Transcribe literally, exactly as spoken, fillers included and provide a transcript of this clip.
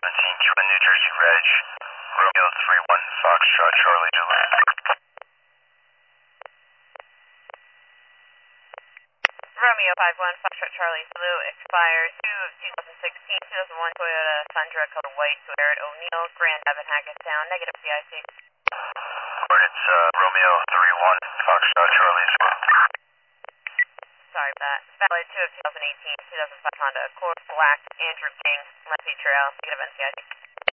seventeen, Twin New Jersey Reg, Romeo three one, Foxtrot Charlie Zulu. Romeo five one, Foxtrot Charlie Zulu, expires two of twenty sixteen, two thousand one Toyota Tundra, color white, to Barrett O'Neill, Grand Avenue, Hackettstown, negative C I C. It's uh, Romeo three one, Foxtrot Charlie Zulu. Sorry about that. Valid two of twenty eighteen, two thousand five Honda Accord, black, Andrew King, Lefty Trail, negative N C I C.